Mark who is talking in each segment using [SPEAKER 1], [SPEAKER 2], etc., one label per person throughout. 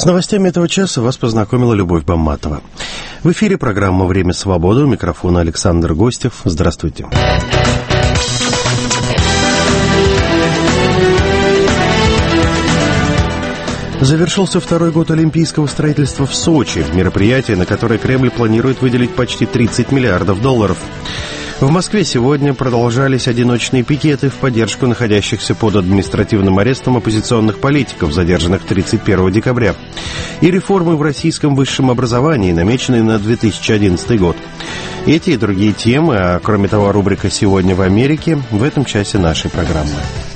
[SPEAKER 1] С новостями этого часа вас познакомила Любовь Бамматова. В эфире программа «Время свободы». У микрофона Александр Гостев. Здравствуйте. Завершился второй год олимпийского строительства в Сочи. Мероприятие, на которое Кремль планирует выделить почти $30 миллиардов. В Москве сегодня продолжались одиночные пикеты в поддержку находящихся под административным арестом оппозиционных политиков, задержанных 31 декабря, и реформы в российском высшем образовании, намеченные на 2011 год. Эти и другие темы, а кроме того, рубрика «Сегодня в Америке» в этом часе нашей программы.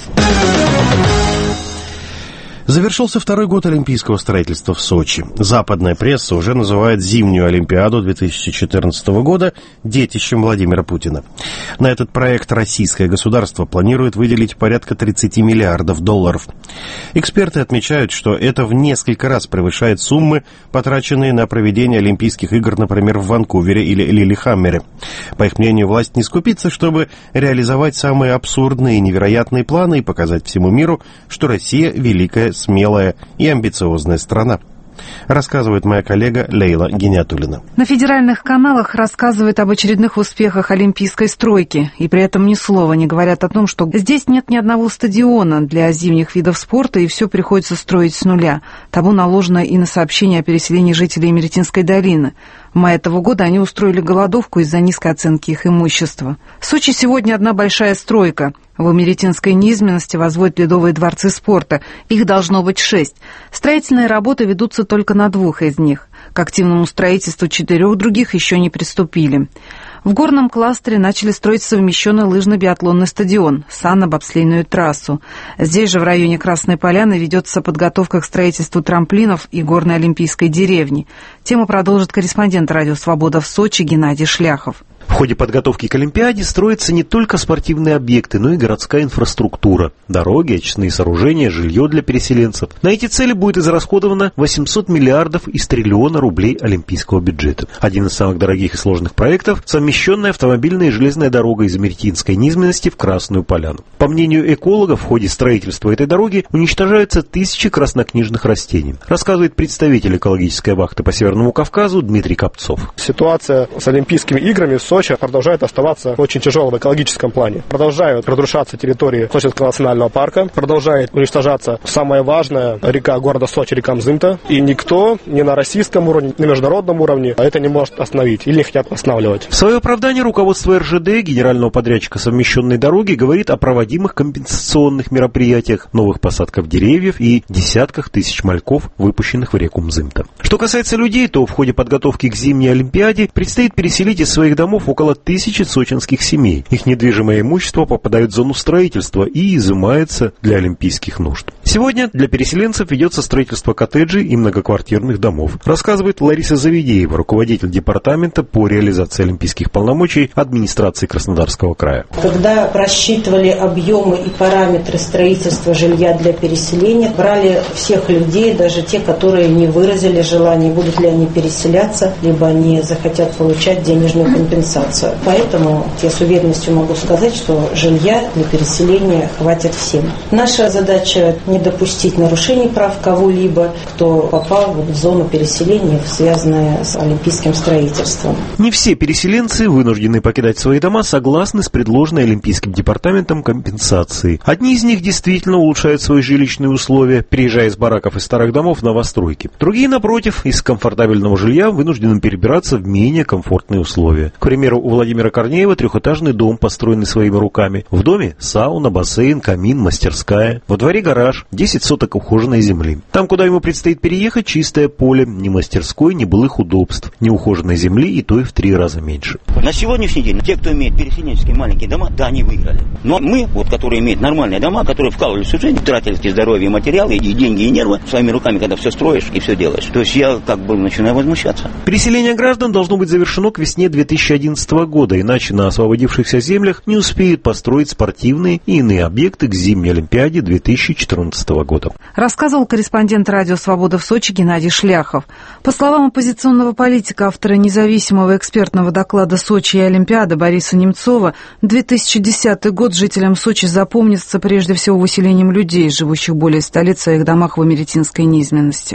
[SPEAKER 1] Завершился второй год олимпийского строительства в Сочи. Западная пресса уже называет зимнюю Олимпиаду 2014 года детищем Владимира Путина. На этот проект российское государство планирует выделить порядка $30 миллиардов. Эксперты отмечают, что это в несколько раз превышает суммы, потраченные на проведение Олимпийских игр, например, в Ванкувере или Лиллехаммере. По их мнению, власть не скупится, чтобы реализовать самые абсурдные и невероятные планы и показать всему миру, что Россия великая, смелая и амбициозная страна. Рассказывает моя коллега Лейла Гиниатуллина.
[SPEAKER 2] На федеральных каналах рассказывают об очередных успехах олимпийской стройки, и при этом ни слова не говорят о том, что здесь нет ни одного стадиона для зимних видов спорта, и все приходится строить с нуля. Табу наложено и на сообщение о переселении жителей Имеретинской долины. В мае этого года они устроили голодовку из-за низкой оценки их имущества. В Сочи сегодня одна большая стройка. В Имеретинской низменности возводят ледовые дворцы спорта. Их должно быть 6. Строительные работы ведутся только на 2 из них. К активному строительству 4 других еще не приступили. В горном кластере начали строить совмещенный лыжно-биатлонный стадион, санно-бобслейную трассу. Здесь же, в районе Красной Поляны, ведется подготовка к строительству трамплинов и горной олимпийской деревни. Тему продолжит корреспондент «Радио Свобода» в Сочи Геннадий Шляхов.
[SPEAKER 3] В ходе подготовки к Олимпиаде строятся не только спортивные объекты, но и городская инфраструктура. Дороги, очистные сооружения, жилье для переселенцев. На эти цели будет израсходовано 800 миллиардов из триллиона рублей олимпийского бюджета. Один из самых дорогих и сложных проектов – совмещенная автомобильная и железная дорога из Имеретинской низменности в Красную Поляну. По мнению экологов, в ходе строительства этой дороги уничтожаются тысячи краснокнижных растений, рассказывает представитель экологической вахты по Северному Кавказу Дмитрий Копцов.
[SPEAKER 4] Ситуация с Олимпийскими играми в Сочи продолжает оставаться очень тяжелой в экологическом плане. Продолжают разрушаться территории Сочинского национального парка, продолжает уничтожаться самая важная река города Сочи, река Мзымта. И никто ни на российском уровне, ни на международном уровне это не может остановить или не хотят останавливать.
[SPEAKER 3] В свое оправдание руководство РЖД, генерального подрядчика совмещенной дороги, говорит о проводимых компенсационных мероприятиях, новых посадках деревьев и десятках тысяч мальков, выпущенных в реку Мзымта. Что касается людей, то в ходе подготовки к зимней Олимпиаде предстоит переселить из своих домов около 1000 сочинских семей. Их недвижимое имущество попадает в зону строительства и изымается для олимпийских нужд. Сегодня для переселенцев ведется строительство коттеджей и многоквартирных домов, рассказывает Лариса Завидеева, руководитель департамента по реализации олимпийских полномочий администрации Краснодарского края.
[SPEAKER 5] Когда просчитывали объемы и параметры строительства жилья для переселения, брали всех людей, даже те, которые не выразили желание, будут ли они переселяться, либо они захотят получать денежную компенсацию. Поэтому я с уверенностью могу сказать, что жилья для переселения хватит всем. Наша задача не допустить нарушений прав кого-либо, кто попал в зону переселения, связанную с олимпийским строительством.
[SPEAKER 3] Не все переселенцы, вынуждены покидать свои дома, согласны с предложенной Олимпийским департаментом компенсацией. Одни из них действительно улучшают свои жилищные условия, переезжая из бараков и старых домов в новостройки. Другие, напротив, из комфортабельного жилья вынуждены перебираться в менее комфортные условия. К примеру, у Владимира Корнеева 3-этажный дом, построенный своими руками. В доме сауна, бассейн, камин, мастерская. Во дворе гараж, 10 соток ухоженной земли. Там, куда ему предстоит переехать, чистое поле, ни мастерской, ни былых удобств, ни ухоженной земли, и то и в 3 раза меньше.
[SPEAKER 6] На сегодняшний день те, кто имеет переселенческие маленькие дома, да, они выиграли. Но мы, которые имеют нормальные дома, которые вкалывали всю жизнь, тратили здоровье и материалы, и деньги, и нервы, своими руками, когда все строишь и все делаешь. То есть я начинаю возмущаться.
[SPEAKER 3] Переселение граждан должно быть завершено к весне 2011 года, иначе на освободившихся землях не успеют построить спортивные и иные объекты к зимней Олимпиаде 2014 года.
[SPEAKER 2] Рассказывал корреспондент «Радио Свобода» в Сочи Геннадий Шляхов. По словам оппозиционного политика, автора независимого экспертного доклада «Сочи и Олимпиада» Бориса Немцова, 2010 год жителям Сочи запомнится прежде всего выселением людей, живущих более 100 лет в своих домах в Имеретинской низменности.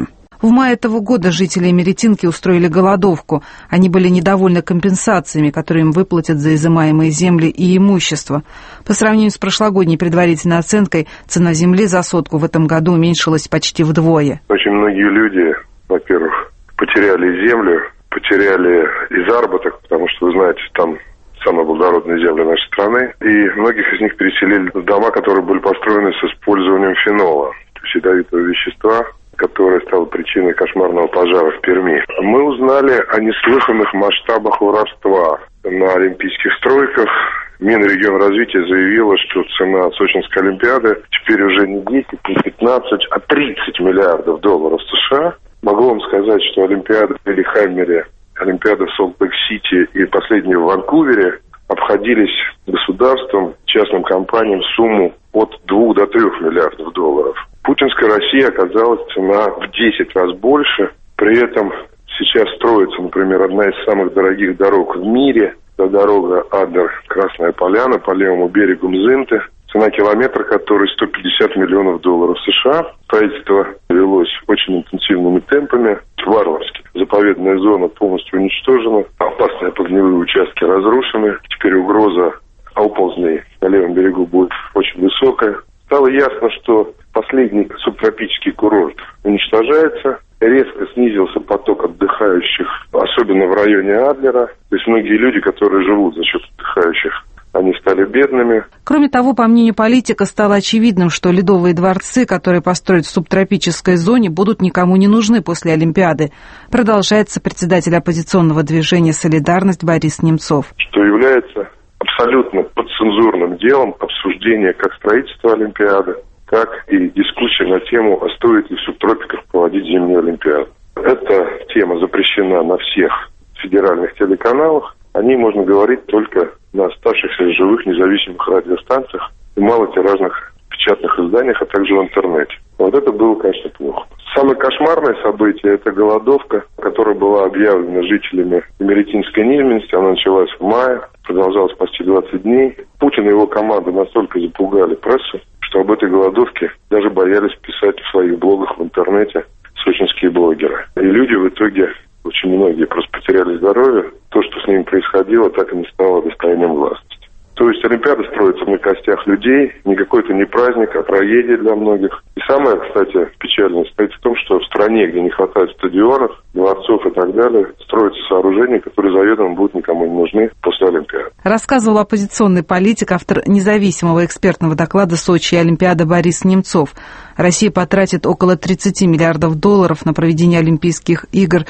[SPEAKER 2] В мае этого года жители Имеретинки устроили голодовку. Они были недовольны компенсациями, которые им выплатят за изымаемые земли и имущество. По сравнению с прошлогодней предварительной оценкой, цена земли за сотку в этом году уменьшилась почти вдвое.
[SPEAKER 7] Очень многие люди, во-первых, потеряли землю, потеряли и заработок, потому что, вы знаете, там самые благородные земли нашей страны. И многих из них переселили в дома, которые были построены с использованием фенола, то есть ядовитого вещества, которое стало причиной кошмарного пожара в Перми. Мы узнали о неслыханных масштабах воровства на олимпийских стройках. Минрегионразвития заявила, что цена Сочинской Олимпиады теперь уже не 10, не 15, а 30 миллиардов долларов США. Могу вам сказать, что Олимпиада в Лиллехаммере, Олимпиада в Солт-Лейк-Сити и последние в Ванкувере обходились государством, частным компаниям сумму от 2 до 3 миллиардов долларов. Путинская Россия оказалась цена в 10 раз больше. При этом сейчас строится, например, одна из самых дорогих дорог в мире. Это дорога Адер-Красная Поляна по левому берегу Мзынты. Цена километра которой 150 миллионов долларов США. Строительство велось очень интенсивными темпами, варварски. Заповедная зона полностью уничтожена, опасные погневые участки разрушены. Теперь угроза оползней на левом берегу будет очень высокая. Стало ясно, что последний субтропический курорт уничтожается. Резко снизился поток отдыхающих, особенно в районе Адлера. То есть многие люди, которые живут за счет отдыхающих, они стали бедными.
[SPEAKER 2] Кроме того, по мнению политика, стало очевидным, что ледовые дворцы, которые построят в субтропической зоне, будут никому не нужны после Олимпиады. Продолжает сопредседатель оппозиционного движения «Солидарность» Борис Немцов.
[SPEAKER 7] Что является абсолютно подцензурным делом обсуждения как строительства Олимпиады, так и дискуссия на тему, а стоит ли в субтропиках проводить зимнюю Олимпиаду. Эта тема запрещена на всех федеральных телеканалах. О ней можно говорить только на оставшихся живых независимых радиостанциях и малотиражных печатных изданиях, а также в интернете. Вот это было, конечно, плохо. Самое кошмарное событие – это голодовка, которая была объявлена жителями Имеретинской низменности. Она началась в мае, продолжалась почти 20 дней. Путин и его команда настолько запугали прессу, что об этой голодовке даже боялись писать в своих блогах в интернете сочинские блогеры. И люди в итоге, очень многие, просто потеряли здоровье. То, что с ними происходило, так и не стало достоянием гласности. То есть Олимпиада строится на костях людей, не какой-то не праздник, а трагедия для многих. И самое, кстати, печальное стоит в том, что в стране, где не хватает стадионов, дворцов и так далее, строятся сооружения, которые заведомо будут никому не нужны после Олимпиады.
[SPEAKER 2] Рассказывал оппозиционный политик, автор независимого экспертного доклада «Сочи и Олимпиада» Борис Немцов. Россия потратит около 30 миллиардов долларов на проведение Олимпийских игр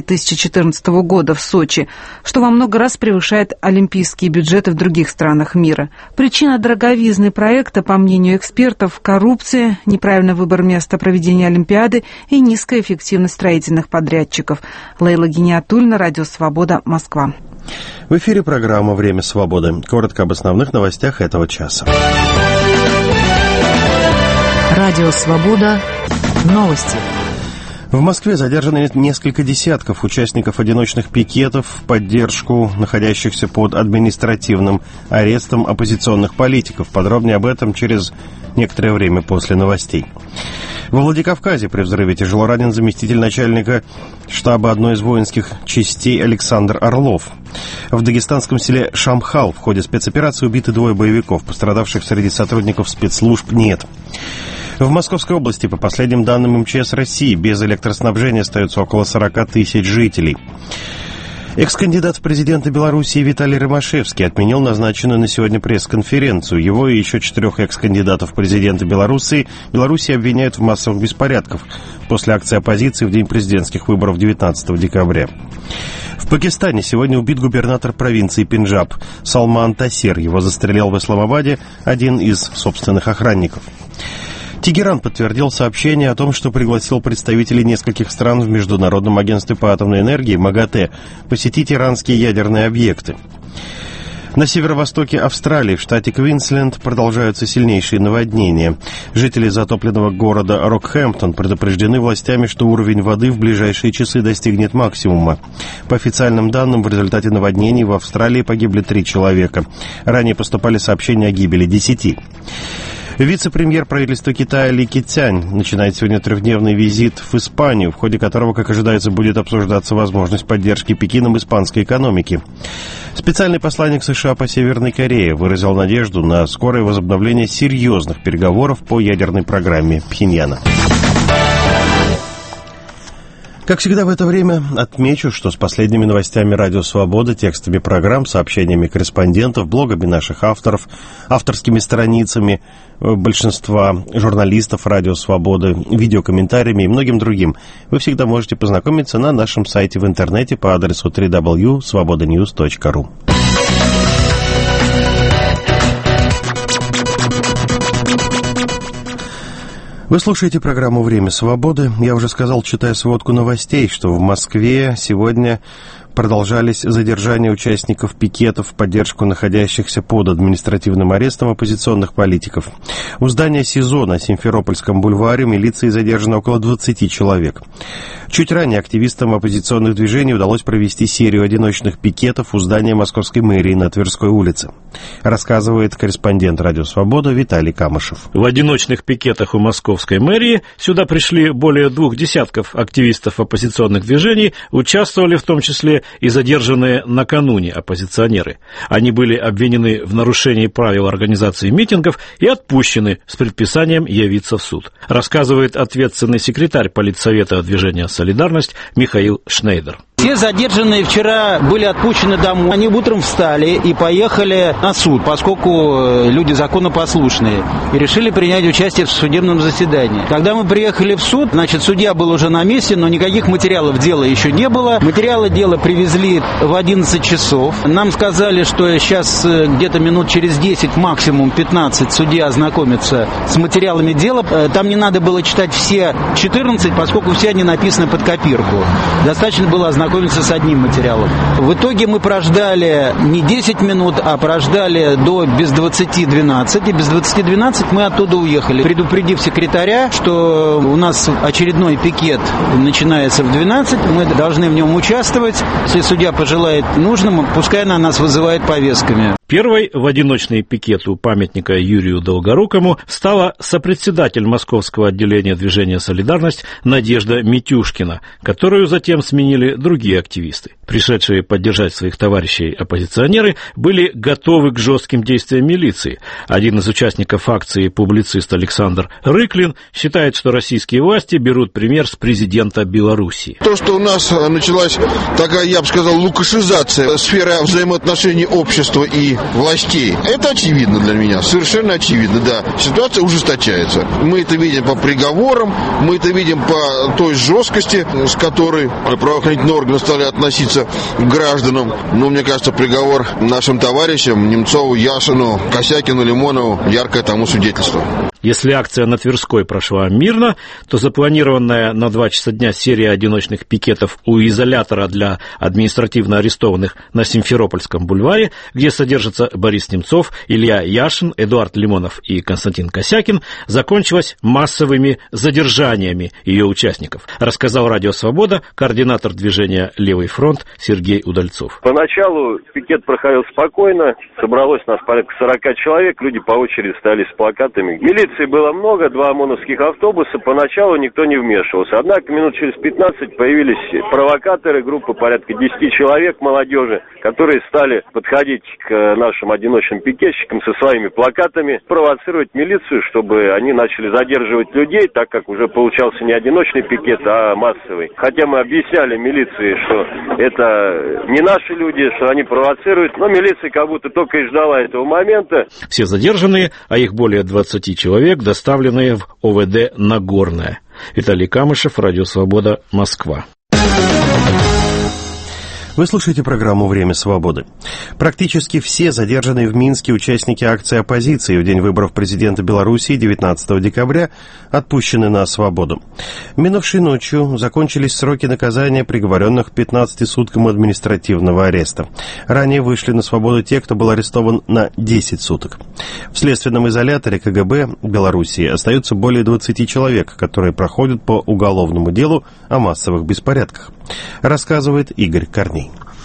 [SPEAKER 2] 2014 года в Сочи, что во много раз превышает олимпийские бюджеты в других странах мира. Причина дороговизны проекта, по мнению экспертов, коррупция, неправильный выбор места проведения Олимпиады и низкая эффективность строительных подрядчиков. Лейла Гиниатульна, Радио Свобода, Москва.
[SPEAKER 1] В эфире программа «Время свободы». Коротко об основных новостях этого часа.
[SPEAKER 8] Радио «Свобода». Новости.
[SPEAKER 1] В Москве задержаны несколько десятков участников одиночных пикетов в поддержку находящихся под административным арестом оппозиционных политиков. Подробнее об этом через некоторое время после новостей. Во Владикавказе при взрыве тяжело ранен заместитель начальника штаба одной из воинских частей Александр Орлов. В дагестанском селе Шамхал в ходе спецоперации убиты 2 боевиков. Пострадавших среди сотрудников спецслужб нет. В Московской области, по последним данным МЧС России, без электроснабжения остается около 40 тысяч жителей. Экс-кандидат в президенты Белоруссии Виталий Ромашевский отменил назначенную на сегодня пресс-конференцию. Его и еще 4 экс-кандидатов в президенты Белоруссии обвиняют в массовых беспорядках после акции оппозиции в день президентских выборов 19 декабря. В Пакистане сегодня убит губернатор провинции Пенджаб Салман Тасир. Его застрелил в Исламабаде один из собственных охранников. Тегеран подтвердил сообщение о том, что пригласил представителей нескольких стран в Международном агентстве по атомной энергии МАГАТЭ посетить иранские ядерные объекты. На северо-востоке Австралии, в штате Квинсленд, продолжаются сильнейшие наводнения. Жители затопленного города Рокхэмптон предупреждены властями, что уровень воды в ближайшие часы достигнет максимума. По официальным данным, в результате наводнений в Австралии погибли 3 человека. Ранее поступали сообщения о гибели 10. Вице-премьер правительства Китая Ли Кэцянь начинает сегодня трехдневный визит в Испанию, в ходе которого, как ожидается, будет обсуждаться возможность поддержки Пекином испанской экономики. Специальный посланник США по Северной Корее выразил надежду на скорое возобновление серьезных переговоров по ядерной программе Пхеньяна. Как всегда в это время отмечу, что с последними новостями «Радио Свобода», текстами программ, сообщениями корреспондентов, блогами наших авторов, авторскими страницами большинства журналистов «Радио Свободы», видеокомментариями и многим другим вы всегда можете познакомиться на нашем сайте в интернете по адресу www.svobodanews.ru. Вы слушаете программу «Время свободы». Я уже сказал, читая сводку новостей, что в Москве сегодня продолжались задержания участников пикетов в поддержку находящихся под административным арестом оппозиционных политиков. У здания СИЗО на Симферопольском бульваре милицией задержано около 20 человек. Чуть ранее активистам оппозиционных движений удалось провести серию одиночных пикетов у здания Московской мэрии на Тверской улице. Рассказывает корреспондент «Радио Свобода» Виталий Камышев.
[SPEAKER 9] В одиночных пикетах у Московской мэрии сюда пришли более 2 десятков активистов оппозиционных движений, участвовали в том числе и задержанные накануне оппозиционеры. Они были обвинены в нарушении правил организации митингов и отпущены с предписанием явиться в суд. Рассказывает ответственный секретарь политсовета движения «Солидарность» Михаил Шнейдер.
[SPEAKER 10] Все задержанные вчера были отпущены домой. Они утром встали и поехали на суд, поскольку люди законопослушные, и решили принять участие в судебном заседании. Когда мы приехали в суд, значит, судья был уже на месте, но никаких материалов дела еще не было. Материалы дела привезли в 11 часов. Нам сказали, что сейчас где-то минут через 10, максимум 15, судья ознакомится с материалами дела. Там не надо было читать все 14, поскольку все они написаны под копирку. Достаточно было ознакомиться с одним материалом. В итоге мы прождали не 10 минут, а прождали до без 20:12. И без 20:12 мы оттуда уехали, предупредив секретаря, что у нас очередной пикет начинается в 12, мы должны в нем участвовать. Если судья пожелает нужным, пускай она нас вызывает повестками.
[SPEAKER 9] Первой в одиночный пикет у памятника Юрию Долгорукому стала сопредседатель московского отделения движения «Солидарность» Надежда Митюшкина, которую затем сменили другие активисты. Пришедшие поддержать своих товарищей оппозиционеры были готовы к жестким действиям милиции. Один из участников акции, публицист Александр Рыклин, считает, что российские власти берут пример с президента Белоруссии.
[SPEAKER 11] То, что у нас началась такая, я бы сказал, лукашизация сферы взаимоотношений общества и властей, это очевидно для меня, совершенно очевидно, да. Ситуация ужесточается. Мы это видим по приговорам, мы это видим по той жесткости, с которой правоохранительные органы стали относиться к гражданам. Но, мне кажется, приговор нашим товарищам Немцову, Яшину, Косякину, Лимонову яркое тому свидетельство.
[SPEAKER 9] Если акция на Тверской прошла мирно, то запланированная на 2 часа дня серия одиночных пикетов у изолятора для административно арестованных на Симферопольском бульваре, где содержатся Борис Немцов, Илья Яшин, Эдуард Лимонов и Константин Косякин, закончилась массовыми задержаниями ее участников, рассказал «Радио Свобода» координатор движения «Левый фронт» Сергей Удальцов.
[SPEAKER 12] Поначалу пикет проходил спокойно, собралось нас порядка 40 человек, люди по очереди стояли с плакатами. Милиции было много, 2 ОМОНовских автобуса, поначалу никто не вмешивался. Однако минут через 15 появились провокаторы, группа порядка 10 человек молодежи, которые стали подходить к нашим одиночным пикетчикам со своими плакатами, провоцировать милицию, чтобы они начали задерживать людей, так как уже получался не одиночный пикет, а массовый. Хотя мы объясняли милиции, что это не наши люди, что они провоцируют, но милиция как будто только и ждала этого момента.
[SPEAKER 9] Все задержанные, а их более 20 человек, доставленные в ОВД Нагорное. Виталий Камышев, «Радио Свобода», Москва.
[SPEAKER 1] Вы слушаете программу «Время свободы». Практически все задержанные в Минске участники акции оппозиции в день выборов президента Белоруссии 19 декабря отпущены на свободу. Минувшей ночью закончились сроки наказания приговоренных к 15 суткам административного ареста. Ранее вышли на свободу те, кто был арестован на 10 суток. В следственном изоляторе КГБ Белоруссии остаются более 20 человек, которые проходят по уголовному делу о массовых беспорядках, рассказывает Игорь Корней.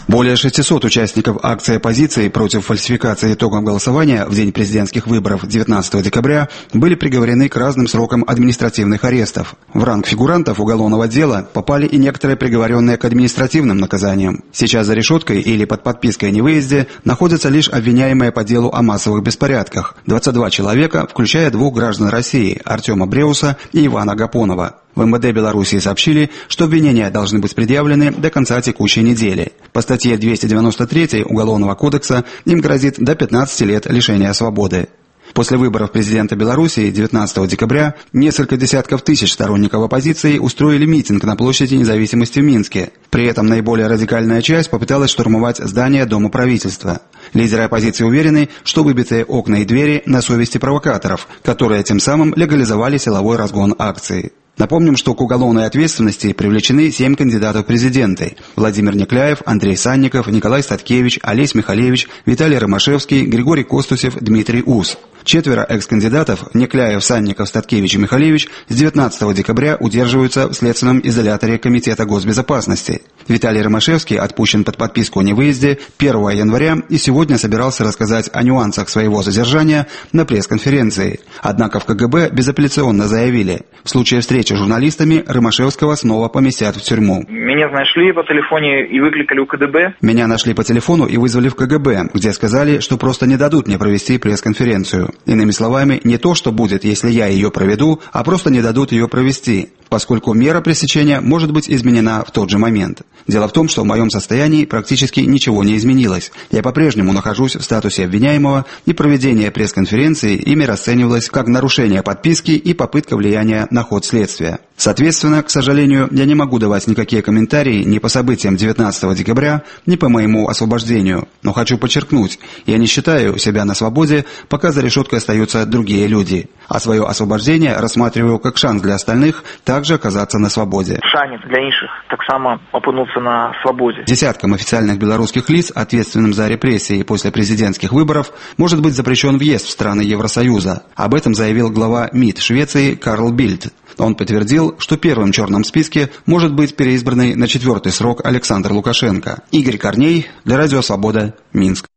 [SPEAKER 13] Более 600 участников акции оппозиции против фальсификации итогов голосования в день президентских выборов 19 декабря были приговорены к разным срокам административных арестов. В ранг фигурантов уголовного дела попали и некоторые приговоренные к административным наказаниям. Сейчас за решеткой или под подпиской о невыезде находятся лишь обвиняемые по делу о массовых беспорядках. 22 человека, включая 2 граждан России – Артема Бреуса и Ивана Гапонова. В МВД Белоруссии сообщили, что обвинения должны быть предъявлены до конца текущей недели. По статье 293 Уголовного кодекса им грозит до 15 лет лишения свободы. После выборов президента Белоруссии 19 декабря несколько десятков тысяч сторонников оппозиции устроили митинг на площади Независимости в Минске. При этом наиболее радикальная часть попыталась штурмовать здание Дома правительства. Лидеры оппозиции уверены, что выбитые окна и двери на совести провокаторов, которые тем самым легализовали силовой разгон акции. Напомним, что к уголовной ответственности привлечены 7 кандидатов в президенты: Владимир Некляев, Андрей Санников, Николай Статкевич, Олесь Михалевич, Виталий Ромашевский, Григорий Костусев, Дмитрий Ус. 4 экс-кандидатов – Некляев, Санников, Статкевич и Михалевич – с 19 декабря удерживаются в следственном изоляторе Комитета госбезопасности. Виталий Ромашевский отпущен под подписку о невыезде 1 января и сегодня собирался рассказать о нюансах своего задержания на пресс-конференции. Однако в КГБ безапелляционно заявили, в случае встречи с журналистами Ромашевского снова поместят в тюрьму.
[SPEAKER 14] Меня нашли по телефону и выкликали у КДБ.
[SPEAKER 13] Меня нашли по телефону и вызвали в КГБ, где сказали, что просто не дадут мне провести пресс-конференцию. Иными словами, не то, что будет, если я ее проведу, а просто не дадут ее провести, поскольку мера пресечения может быть изменена в тот же момент. Дело в том, что в моем состоянии практически ничего не изменилось. Я по-прежнему нахожусь в статусе обвиняемого, и проведение пресс-конференции ими расценивалось как нарушение подписки и попытка влияния на ход следствия. Соответственно, к сожалению, я не могу давать никакие комментарии ни по событиям 19 декабря, ни по моему освобождению. Но хочу подчеркнуть, я не считаю себя на свободе, пока за решеткой остаются другие люди. А свое освобождение рассматриваю как шанс для остальных также оказаться на свободе.
[SPEAKER 14] Шанс для інших так само опинуться на свободе.
[SPEAKER 13] Десяткам официальных белорусских лиц, ответственным за репрессии после президентских выборов, может быть запрещен въезд в страны Евросоюза. Об этом заявил глава МИД Швеции Карл Бильд. Он подтвердил, что первым в черном списке может быть переизбранный на 4-й срок Александр Лукашенко. Игорь Корней, для Радио Свобода, Минск.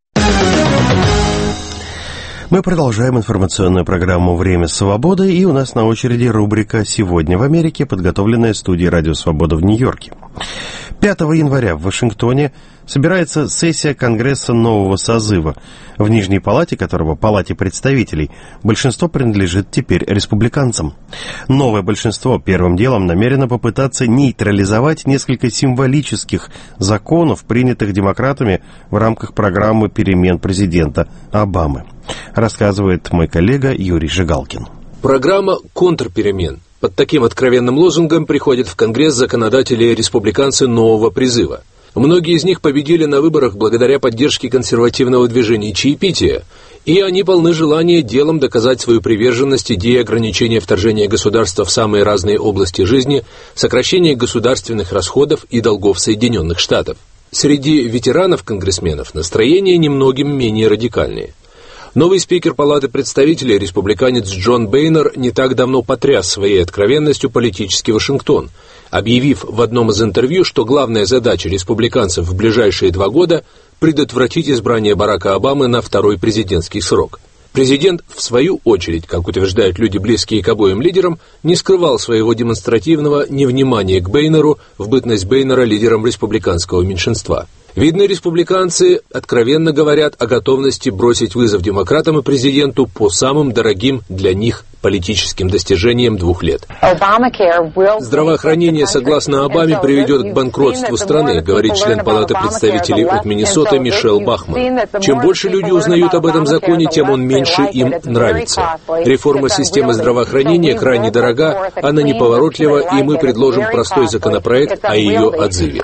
[SPEAKER 1] Мы продолжаем информационную программу «Время свободы», и у нас на очереди рубрика «Сегодня в Америке», подготовленная студией «Радио Свобода» в Нью-Йорке. 5 января в Вашингтоне собирается сессия Конгресса нового созыва, в Нижней Палате которого, Палате представителей, большинство принадлежит теперь республиканцам. Новое большинство первым делом намерено попытаться нейтрализовать несколько символических законов, принятых демократами в рамках программы перемен президента Обамы, рассказывает мой коллега Юрий Жигалкин.
[SPEAKER 15] Программа контрперемен. Под таким откровенным лозунгом приходят в Конгресс законодатели-республиканцы нового призыва. Многие из них победили на выборах благодаря поддержке консервативного движения чаепития, и они полны желания делом доказать свою приверженность идее ограничения вторжения государства в самые разные области жизни, сокращения государственных расходов и долгов Соединенных Штатов. Среди ветеранов-конгрессменов настроения немногим менее радикальные. Новый спикер Палаты представителей, республиканец Джон Бейнер, не так давно потряс своей откровенностью политический Вашингтон, объявив в одном из интервью, что главная задача республиканцев в ближайшие 2 года – предотвратить избрание Барака Обамы на 2-й президентский срок. Президент, в свою очередь, как утверждают люди, близкие к обоим лидерам, не скрывал своего демонстративного невнимания к Бейнеру в бытность Бейнера лидером республиканского меньшинства. Видные республиканцы откровенно говорят о готовности бросить вызов демократам и президенту по самым дорогим для них политическим достижениям 2 лет. Здравоохранение, согласно Обаме, приведет к банкротству страны, говорит член Палаты представителей от Миннесоты Мишель Бахман. Чем больше люди узнают об этом законе, тем он меньше им нравится. Реформа системы здравоохранения крайне дорога, она неповоротлива, и мы предложим простой законопроект о ее отзыве.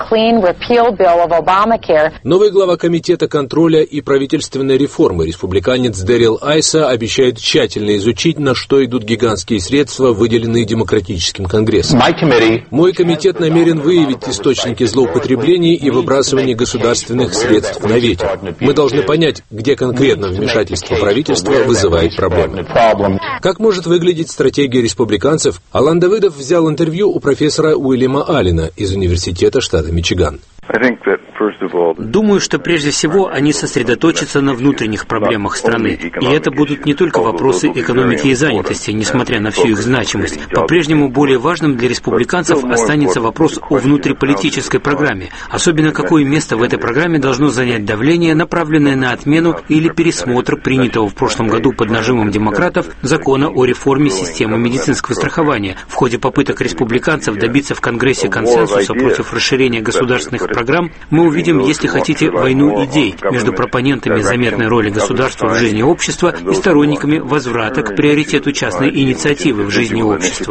[SPEAKER 15] Новый глава Комитета контроля и правительственной реформы, республиканец Дэрил Айса, обещает тщательно изучить, на что идут гигантские средства, выделенные Демократическим Конгрессом. Мой комитет намерен выявить источники злоупотреблений и выбрасывания государственных средств на ветер. Мы должны понять, где конкретно вмешательство правительства вызывает проблемы. Как может выглядеть стратегия республиканцев? Алан Давыдов взял интервью у профессора Уильяма Аллена из Университета штата Мичиган.
[SPEAKER 16] Думаю, что прежде всего они сосредоточатся на внутренних проблемах страны. И это будут не только вопросы экономики и занятости, несмотря на всю их значимость. По-прежнему более важным для республиканцев останется вопрос о внутриполитической программе. Особенно какое место в этой программе должно занять давление, направленное на отмену или пересмотр принятого в прошлом году под нажимом демократов закона о реформе системы медицинского страхования. В ходе попыток республиканцев добиться в Конгрессе консенсуса против расширения государственных программ, мы увидим, если хотите, войну идей между пропонентами заметной роли государства в жизни общества и сторонниками возврата к приоритету частной инициативы в жизни общества.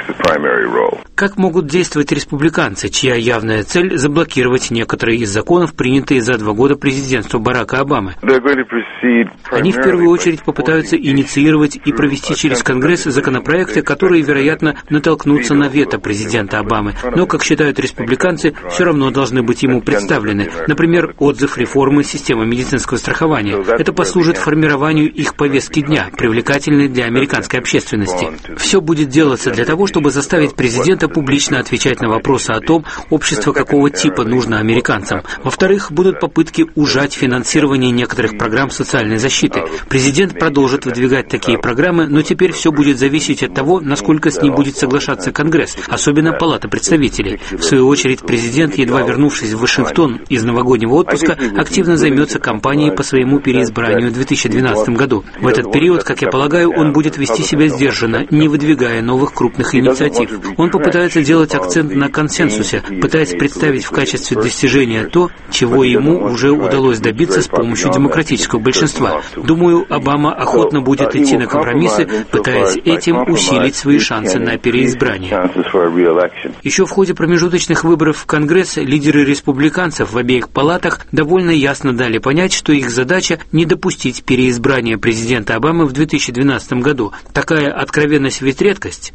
[SPEAKER 16] Как могут действовать республиканцы, чья явная цель – заблокировать некоторые из законов, принятые за 2 года президентства Барака Обамы? Они в первую очередь попытаются инициировать и провести через Конгресс законопроекты, которые, вероятно, натолкнутся на вето президента Обамы, но, как считают республиканцы, все равно должны быть ему представлены. Например, отзыв реформы системы медицинского страхования. Это послужит формированию их повестки дня, привлекательной для американской общественности. Все будет делаться для того, чтобы заставить президента публично отвечать на вопросы о том, общество какого типа нужно американцам. Во-вторых, будут попытки ужать финансирование некоторых программ социальной защиты. Президент продолжит выдвигать такие программы, но теперь все будет зависеть от того, насколько с ним будет соглашаться Конгресс, особенно Палата представителей. В свою очередь, президент, едва вернувшись в Вашингтон из новогоднего отпуска, активно займется кампанией по своему переизбранию в 2012 году. В этот период, как я полагаю, он будет вести себя сдержанно, не выдвигая новых крупных инициатив. Он попытается делать акцент на консенсусе, пытаясь представить в качестве достижения то, чего ему уже удалось добиться с помощью демократического большинства. Думаю, Обама охотно будет идти на компромиссы, пытаясь этим усилить свои шансы на переизбрание. Еще в ходе промежуточных выборов в Конгресс лидеры республиканцев в обеих палатах довольно ясно дали понять, что их задача не допустить переизбрания президента Обамы в 2012 году. Такая откровенность ведь редкость.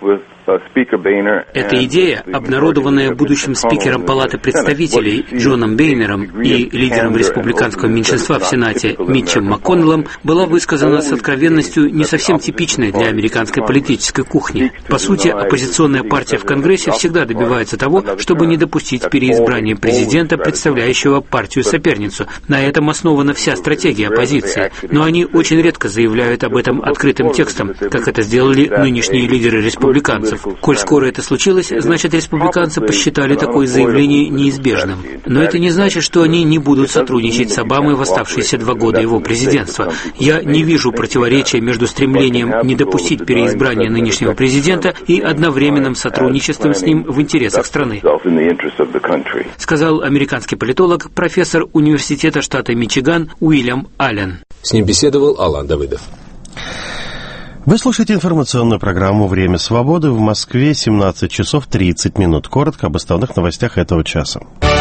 [SPEAKER 16] Эта идея, обнародованная будущим спикером Палаты представителей Джоном Бейнером и лидером республиканского меньшинства в Сенате Митчем МакКоннеллом, была высказана с откровенностью не совсем типичной для американской политической кухни. По сути, оппозиционная партия в Конгрессе всегда добивается того, чтобы не допустить переизбрания президента, представляющего партию-соперницу. На этом основана вся стратегия оппозиции. Но они очень редко заявляют об этом открытым текстом, как это сделали нынешние лидеры республиканцев. Коль скоро это случилось, значит, республиканцы посчитали такое заявление неизбежным. Но это не значит, что они не будут сотрудничать с Обамой в оставшиеся 2 года его президентства. Я не вижу противоречия между стремлением не допустить переизбрания нынешнего президента и одновременным сотрудничеством с ним в интересах страны, сказал американский политолог, профессор университета штата Мичиган Уильям Аллен.
[SPEAKER 15] С ним беседовал Алан Давыдов.
[SPEAKER 1] Вы слушаете информационную программу «Время свободы». В Москве 17 часов 30 минут. Коротко об основных новостях этого часа.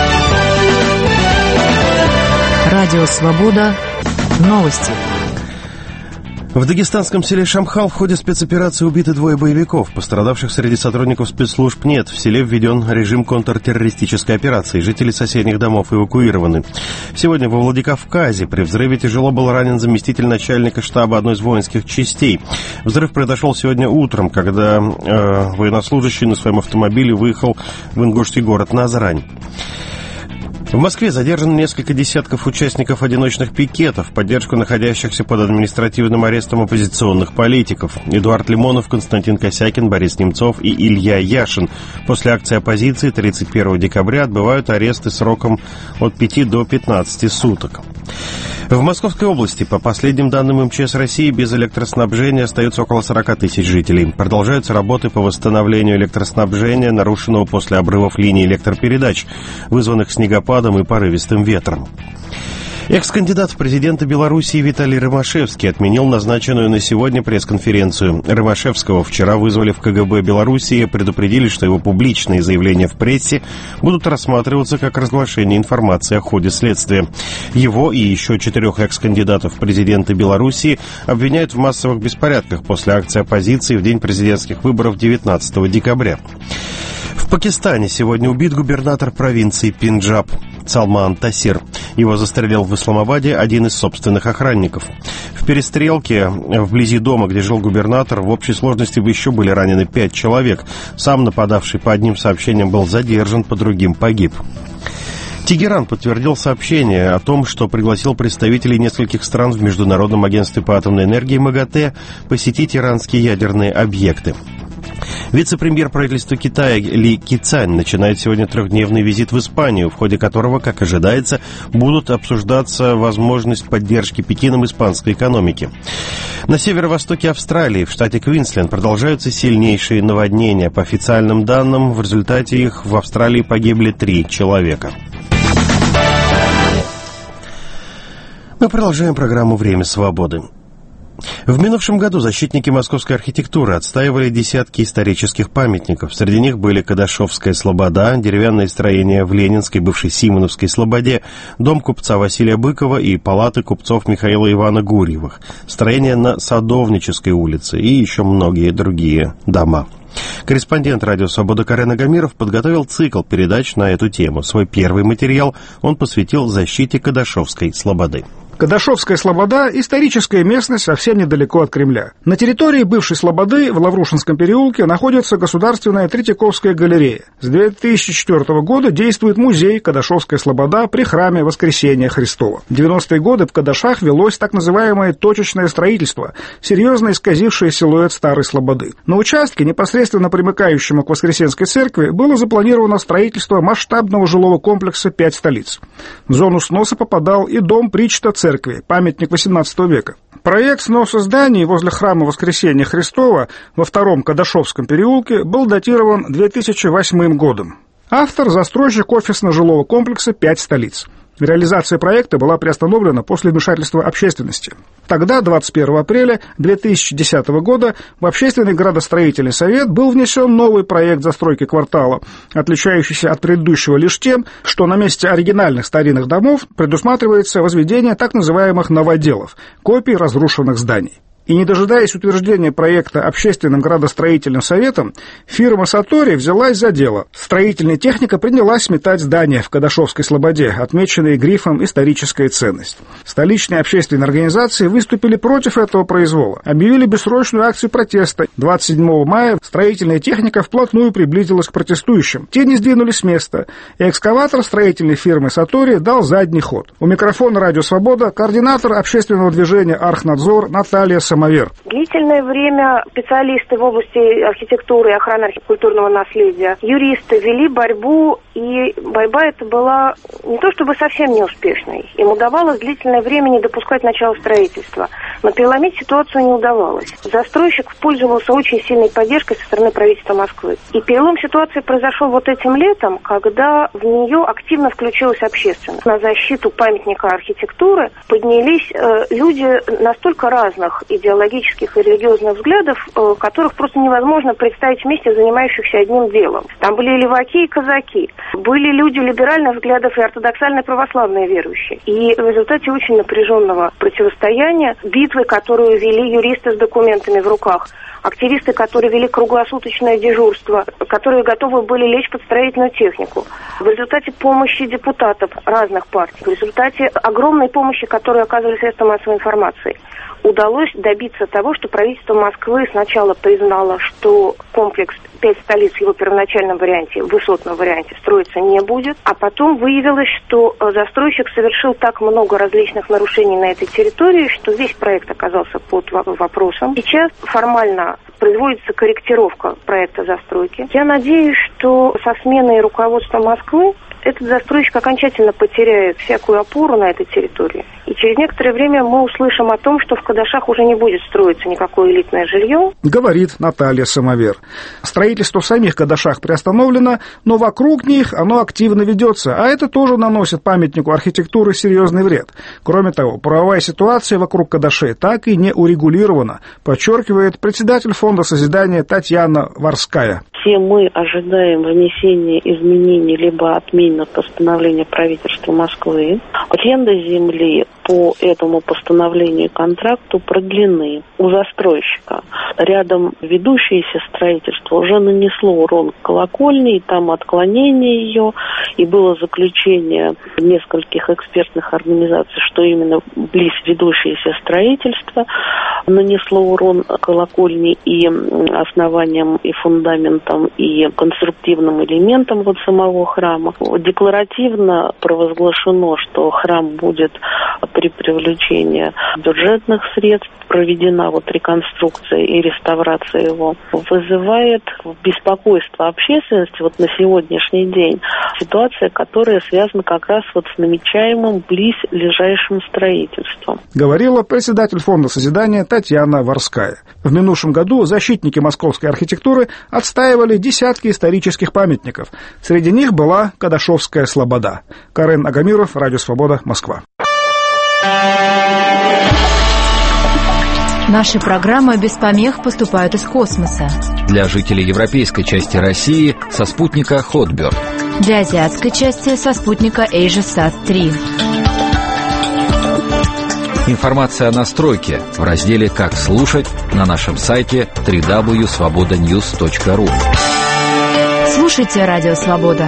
[SPEAKER 8] Радио «Свобода». Новости.
[SPEAKER 1] В дагестанском селе Шамхал в ходе спецоперации убиты 2 боевиков. Пострадавших среди сотрудников спецслужб нет. В селе введен режим контртеррористической операции. Жители соседних домов эвакуированы. Сегодня во Владикавказе при взрыве тяжело был ранен заместитель начальника штаба одной из воинских частей. Взрыв произошел сегодня утром, когда военнослужащий на своем автомобиле выехал в ингушский город Назрань. В Москве задержаны несколько десятков участников одиночных пикетов в поддержку находящихся под административным арестом оппозиционных политиков. Эдуард Лимонов, Константин Косякин, Борис Немцов и Илья Яшин после акции оппозиции 31 декабря отбывают аресты сроком от 5 до 15 суток. В Московской области, по последним данным МЧС России, без электроснабжения остается около 40 тысяч жителей. Продолжаются работы по восстановлению электроснабжения, нарушенного после обрывов линий электропередач, вызванных снегопадом и порывистым ветром. Экс-кандидат в президенты Белоруссии Виталий Ромашевский отменил назначенную на сегодня пресс-конференцию. Ромашевского вчера вызвали в КГБ Белоруссии и предупредили, что его публичные заявления в прессе будут рассматриваться как разглашение информации о ходе следствия. Его и еще 4 экс-кандидатов в президенты Белоруссии обвиняют в массовых беспорядках после акции оппозиции в день президентских выборов 19 декабря. В Пакистане сегодня убит губернатор провинции Пенджаб Салман Тасир. Его застрелил в Исламабаде один из собственных охранников. В перестрелке вблизи дома, где жил губернатор, в общей сложности еще были ранены 5 человек. Сам нападавший, по одним сообщениям, был задержан, по другим погиб. Тегеран подтвердил сообщение о том, что пригласил представителей нескольких стран в Международном агентстве по атомной энергии МАГАТЭ посетить иранские ядерные объекты. Вице-премьер правительства Китая Ли Кицань начинает сегодня трехдневный визит в Испанию, в ходе которого, как ожидается, будут обсуждаться возможность поддержки Пекином испанской экономики. На северо-востоке Австралии, в штате Квинсленд, продолжаются сильнейшие наводнения. По официальным данным, в результате их в Австралии погибли 3 человека. Мы продолжаем программу «Время свободы». В минувшем году защитники московской архитектуры отстаивали десятки исторических памятников. Среди них были Кадашовская слобода, деревянные строения в Ленинской, бывшей Симоновской слободе, дом купца Василия Быкова и палаты купцов Михаила и Ивана Гурьевых, строения на Садовнической улице и еще многие другие дома. Корреспондент «Радио Свобода» Карен Агамиров подготовил цикл передач на эту тему. Свой первый материал он посвятил защите Кадашовской слободы.
[SPEAKER 17] Кадашовская слобода – историческая местность совсем недалеко от Кремля. На территории бывшей слободы в Лаврушинском переулке находится Государственная Третьяковская галерея. С 2004 года действует музей «Кадашовская слобода» при храме Воскресения Христова. В 90-е годы в Кадашах велось так называемое точечное строительство, серьезно исказившее силуэт старой слободы. На участке, непосредственно примыкающему к Воскресенской церкви, было запланировано строительство масштабного жилого комплекса «Пять столиц». В зону сноса попадал и дом причта церкви, памятник XVIII века. Проект сноса зданий возле храма Воскресения Христова во втором Кадашовском переулке был датирован 2008 годом. Автор – застройщик офисно-жилого комплекса «Пять столиц». Реализация проекта была приостановлена после вмешательства общественности. Тогда, 21 апреля 2010 года, в Общественный градостроительный совет был внесен новый проект застройки квартала, отличающийся от предыдущего лишь тем, что на месте оригинальных старинных домов предусматривается возведение так называемых новоделов, копий разрушенных зданий. И не дожидаясь утверждения проекта Общественным градостроительным советом, фирма «Сатори» взялась за дело. Строительная техника принялась сметать здания в Кадашовской слободе, отмеченные грифом «Историческая ценность». Столичные общественные организации выступили против этого произвола, объявили бессрочную акцию протеста. 27 мая строительная техника вплотную приблизилась к протестующим. Те не сдвинулись с места, и экскаватор строительной фирмы «Сатори» дал задний ход. У микрофона «Радио Свобода» координатор общественного движения «Архнадзор» Наталья Самовер.
[SPEAKER 18] Длительное время специалисты в области архитектуры и охраны культурного наследия, юристы вели борьбу, и борьба эта была не то чтобы совсем неуспешной. Им удавалось длительное время не допускать начала строительства, но переломить ситуацию не удавалось. Застройщик пользовался очень сильной поддержкой со стороны правительства Москвы. И перелом ситуации произошел вот этим летом, когда в нее активно включилась общественность. На защиту памятника архитектуры поднялись люди настолько разных идеологических и религиозных взглядов, которых просто невозможно представить вместе, занимающихся одним делом. Там были и леваки, и казаки. Были люди либеральных взглядов и ортодоксальные православные верующие. И в результате очень напряженного противостояния, битвы, которую вели юристы с документами в руках, активисты, которые вели круглосуточное дежурство, которые готовы были лечь под строительную технику. В результате помощи депутатов разных партий, в результате огромной помощи, которую оказывали средства массовой информации, удалось добиться того, что правительство Москвы сначала признало, что комплекс «Пять столиц» в его первоначальном варианте, высотном варианте, строиться не будет, а потом выявилось, что застройщик совершил так много различных нарушений на этой территории, что весь проект оказался под вопросом. Сейчас формально производится корректировка проекта застройки. Я надеюсь, что со сменой руководства Москвы этот застройщик окончательно потеряет всякую опору на этой территории. И через некоторое время мы услышим о том, что в Кадашах уже не будет строиться никакое элитное жилье.
[SPEAKER 17] Говорит Наталья Самовер. Строительство в самих Кадашах приостановлено, но вокруг них оно активно ведется, а это тоже наносит памятнику архитектуры серьезный вред. Кроме того, правовая ситуация вокруг Кадашей так и не урегулирована, подчеркивает председатель фонда созидания Татьяна Варская.
[SPEAKER 19] Все мы ожидаем внесения изменений либо отмены постановления правительства Москвы. Аренда земли по этому постановлению и контракту продлены у застройщика. Рядом ведущееся строительство уже нанесло урон колокольне, и там отклонение ее, и было заключение нескольких экспертных организаций, что именно близ ведущееся строительство нанесло урон колокольне и основаниям, и фундаментам, и конструктивным элементам самого храма. Декларативно провозглашено, что храм будет при привлечении бюджетных средств проведена реконструкция и реставрация его, вызывает беспокойство общественности на сегодняшний день. Ситуация, которая связана как раз с намечаемым близлежащим строительством.
[SPEAKER 17] Говорила председатель Фонда созидания Татьяна Ворская. В минувшем году защитники московской архитектуры отстаивали десятки исторических памятников. Среди них была Кадашовская слобода. Карен Агамиров, Радио Свобода, Москва.
[SPEAKER 8] Наши программы без помех поступают из космоса.
[SPEAKER 20] Для жителей европейской части России со спутника Hotbird.
[SPEAKER 8] Для азиатской части со спутника AsiaSat-3.
[SPEAKER 20] Информация о настройке в разделе «Как слушать» на нашем сайте www.svobodanews.ru.
[SPEAKER 8] Слушайте Радио Свобода.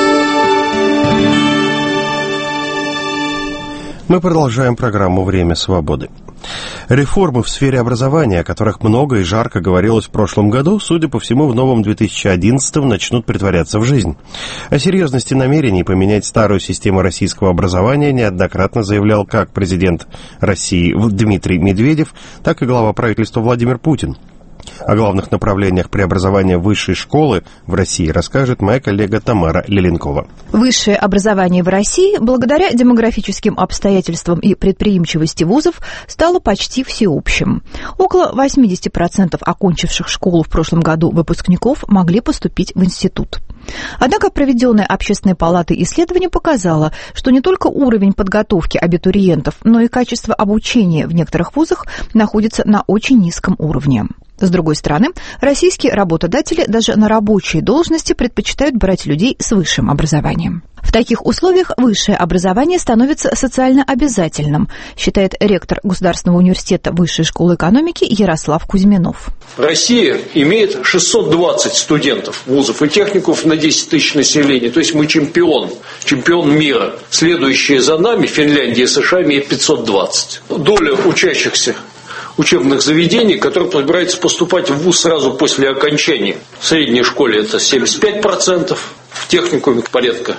[SPEAKER 1] Мы продолжаем программу «Время свободы». Реформы в сфере образования, о которых много и жарко говорилось в прошлом году, судя по всему, в новом 2011-м начнут притворяться в жизнь. О серьезности намерений поменять старую систему российского образования неоднократно заявлял как президент России Дмитрий Медведев, так и глава правительства Владимир Путин. О главных направлениях преобразования высшей школы в России расскажет моя коллега Тамара Леленкова.
[SPEAKER 21] Высшее образование в России, благодаря демографическим обстоятельствам и предприимчивости вузов, стало почти всеобщим. Около 80% окончивших школу в прошлом году выпускников могли поступить в институт. Однако проведенное Общественной палатой исследование показало, что не только уровень подготовки абитуриентов, но и качество обучения в некоторых вузах находится на очень низком уровне. С другой стороны, российские работодатели даже на рабочие должности предпочитают брать людей с высшим образованием. В таких условиях высшее образование становится социально обязательным, считает ректор Государственного университета Высшей школы экономики Ярослав Кузьминов.
[SPEAKER 22] Россия имеет 620 студентов вузов и техникумов на 10 тысяч населения. То есть мы чемпион мира. Следующие за нами Финляндия и США имеют 520. Доля учащихся учебных заведений, которые собираются поступать в вуз сразу после окончания. В средней школе это 75%, в техникуме порядка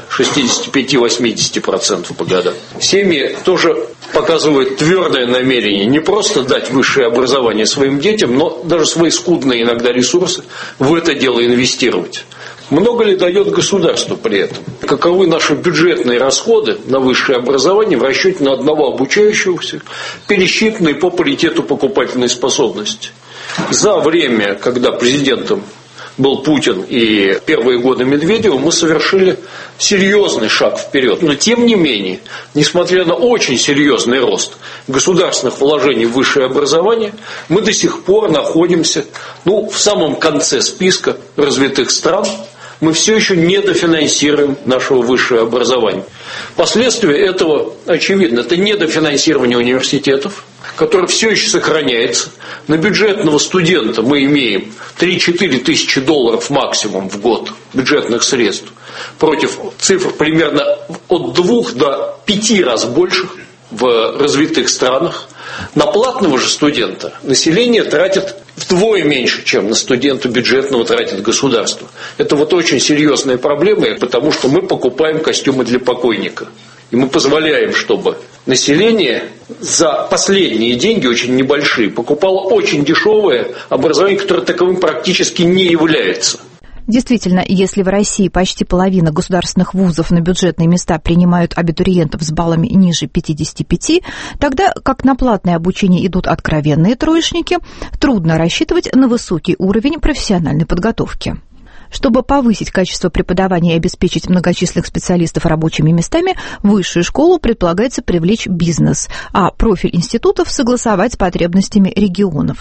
[SPEAKER 22] 65-80% по годам. Семьи тоже показывают твердое намерение не просто дать высшее образование своим детям, но даже свои скудные иногда ресурсы в это дело инвестировать. Много ли дает государство при этом? Каковы наши бюджетные расходы на высшее образование в расчете на одного обучающегося, пересчитанные по паритету покупательной способности? За время, когда президентом был Путин и первые годы Медведева, мы совершили серьезный шаг вперед. Но тем не менее, несмотря на очень серьезный рост государственных вложений в высшее образование, мы до сих пор находимся в самом конце списка развитых стран. Мы все еще недофинансируем нашего высшего образования. Последствия этого очевидно. Это недофинансирование университетов, которое все еще сохраняется. На бюджетного студента мы имеем 3-4 тысячи долларов максимум в год бюджетных средств, против цифр примерно от 2 до 5 раз больших в развитых странах. На платного же студента население тратит вдвое меньше, чем на студента бюджетного тратит государство. Это очень серьезная проблема, потому что мы покупаем костюмы для покойника. И мы позволяем, чтобы население за последние деньги, очень небольшие, покупало очень дешевое образование, которое таковым практически не является.
[SPEAKER 21] Действительно, если в России почти половина государственных вузов на бюджетные места принимают абитуриентов с баллами ниже 55, тогда как на платное обучение идут откровенные троечники, трудно рассчитывать на высокий уровень профессиональной подготовки. Чтобы повысить качество преподавания и обеспечить многочисленных специалистов рабочими местами, в высшую школу предполагается привлечь бизнес, а профиль институтов согласовать с потребностями регионов.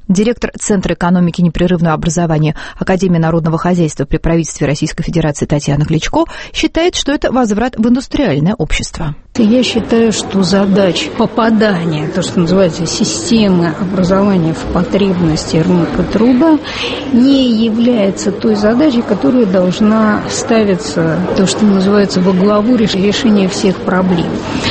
[SPEAKER 21] Директор Центра экономики непрерывного образования Академии народного хозяйства при правительстве Российской Федерации Татьяна Кличко считает, что это возврат в индустриальное общество.
[SPEAKER 4] Я считаю, что задача попадания, то, что называется, системы образования в потребности рынка труда, не является той задачей, которая должна ставиться, то, что называется, во главу решения всех проблем.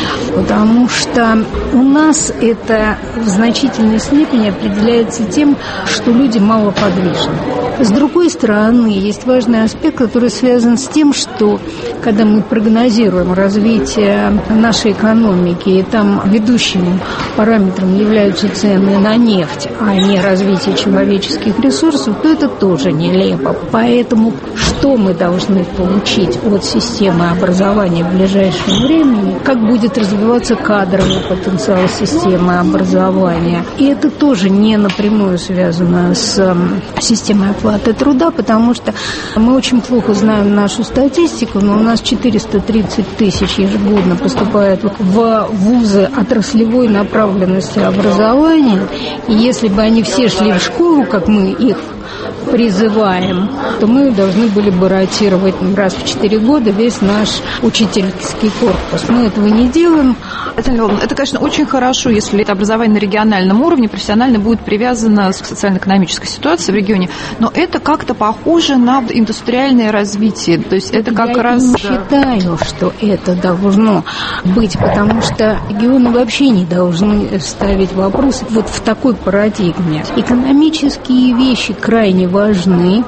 [SPEAKER 4] Потому что у нас это в значительной степени определяется тем, что люди малоподвижны. С другой стороны, есть важный аспект, который связан с тем, что когда мы прогнозируем развитие нашей экономики, и там ведущим параметром являются цены на нефть, а не развитие человеческих ресурсов, то это тоже нелепо. Поэтому что мы должны получить от системы образования в ближайшее время, как будет развиваться кадровый потенциал системы образования. И это тоже не напрямую связано с системой оплаты труда, потому что мы очень плохо знаем нашу статистику, но у нас 430 тысяч ежегодно поступает в вузы отраслевой направленности образования. И если бы они все шли в школу, как мы их призываем, то мы должны были бы ротировать раз в 4 года весь наш учительский корпус. Мы этого не делаем.
[SPEAKER 21] Это, конечно, очень хорошо, если это образование на региональном уровне профессионально будет привязано к социально-экономической ситуации в регионе, но это как-то похоже на индустриальное развитие. То есть это как раз...
[SPEAKER 4] Я не считаю, что это должно быть, потому что регионы вообще не должны ставить вопросы вот в такой парадигме. Экономические вещи крайне важны,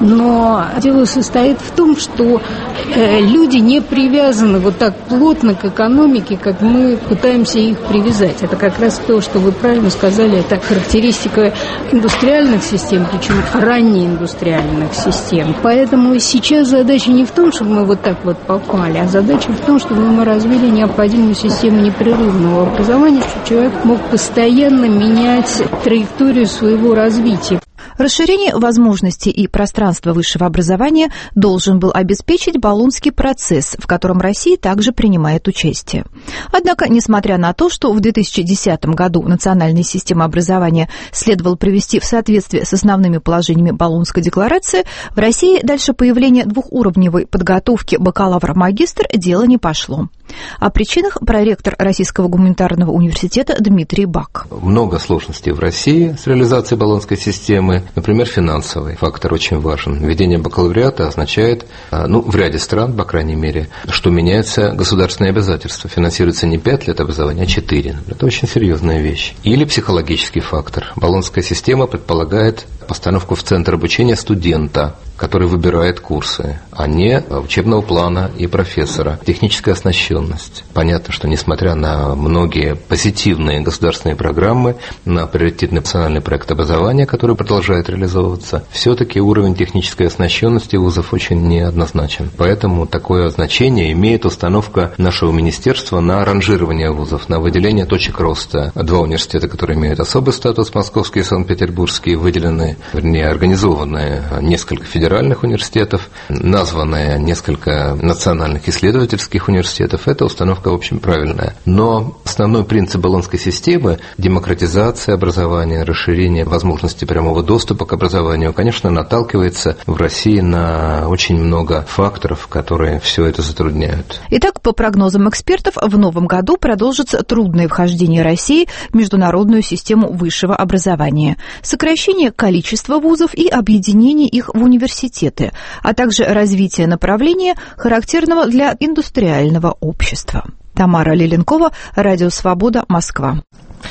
[SPEAKER 4] но дело состоит в том, что люди не привязаны вот так плотно к экономике, как мы пытаемся их привязать. Это как раз то, что вы правильно сказали, это характеристика индустриальных систем, причем раннеиндустриальных систем. Поэтому сейчас задача не в том, чтобы мы вот так вот попали, а задача в том, чтобы мы развили необходимую систему непрерывного образования, чтобы человек мог постоянно менять траекторию своего развития.
[SPEAKER 21] Расширение возможностей и пространства высшего образования должен был обеспечить Болонский процесс, в котором Россия также принимает участие. Однако, несмотря на то, что в 2010 году национальная система образования следовало привести в соответствие с основными положениями Болонской декларации, в России дальше появления двухуровневой подготовки бакалавр-магистр дело не пошло. О причинах проректор Российского гуманитарного университета Дмитрий Бак.
[SPEAKER 5] Много сложностей в России с реализацией Болонской системы. Например, финансовый фактор очень важен. Введение бакалавриата означает, в ряде стран, по крайней мере, что меняются государственные обязательства. Финансируется не 5 лет образования, а 4. Это очень серьезная вещь. Или психологический фактор. Болонская система предполагает постановку в центр обучения студента, который выбирает курсы, а не учебного плана и профессора. Техническая оснащенность. Понятно, что несмотря на многие позитивные государственные программы, на приоритетный национальный проект образования, который продолжает реализовываться, все-таки уровень технической оснащенности вузов очень неоднозначен. Поэтому такое значение имеет установка нашего министерства на ранжирование вузов, на выделение точек роста. 2 университета, которые имеют особый статус, Московский и Санкт-Петербургский, выделены, организованы несколько федеральных университетов, названы несколько национальных исследовательских университетов. Эта установка, в общем, правильная. Но основной принцип Болонской системы – демократизация образования, расширение возможностей прямого доступа к образованию, конечно, наталкивается в России на очень много факторов, которые все это затрудняют.
[SPEAKER 21] Итак, по прогнозам экспертов, в новом году продолжится трудное вхождение России в международную систему высшего образования, сокращение количества вузов и объединение их в университеты, а также развитие направления, характерного для индустриального общества. Тамара Леленкова, Радио Свобода, Москва.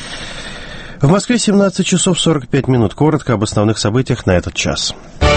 [SPEAKER 1] В Москве 17 часов 45 минут. Коротко об основных событиях на этот час.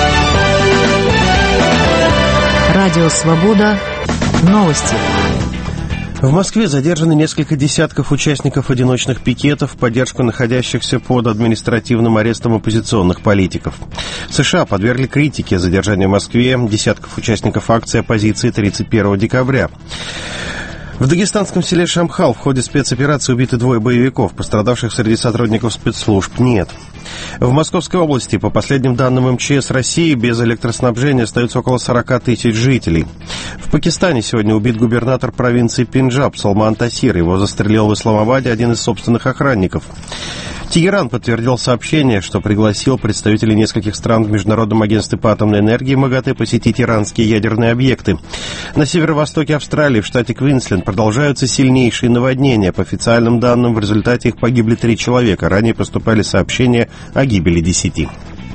[SPEAKER 8] Радио Свобода. Новости.
[SPEAKER 1] В Москве задержаны несколько десятков участников одиночных пикетов в поддержку находящихся под административным арестом оппозиционных политиков. США подвергли критике задержания в Москве десятков участников акции оппозиции 31 декабря. В дагестанском селе Шамхал в ходе спецоперации убиты 2 боевиков, пострадавших среди сотрудников спецслужб нет. В Московской области, по последним данным МЧС России, без электроснабжения остается около 40 тысяч жителей. В Пакистане сегодня убит губернатор провинции Пенджаб Салман Тасир. Его застрелил в Исламабаде один из собственных охранников. Тегеран подтвердил сообщение, что пригласил представителей нескольких стран в Международном агентстве по атомной энергии МАГАТЭ посетить иранские ядерные объекты. На северо-востоке Австралии, в штате Квинсленд, продолжаются сильнейшие наводнения. По официальным данным, в результате их погибли 3 человека. Ранее поступали сообщения о гибели 10.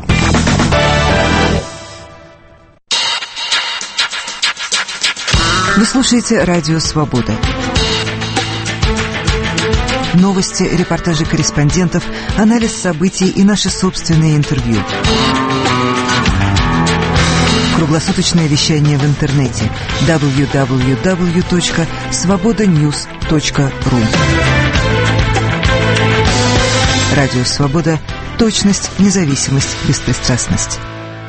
[SPEAKER 3] Вы слушаете «Радио Свобода». Новости, репортажи корреспондентов, анализ событий и наши собственные интервью. Круглосуточное вещание в интернете www.svobodanews.ru. Радио Свобода. Точность, независимость, беспристрастность.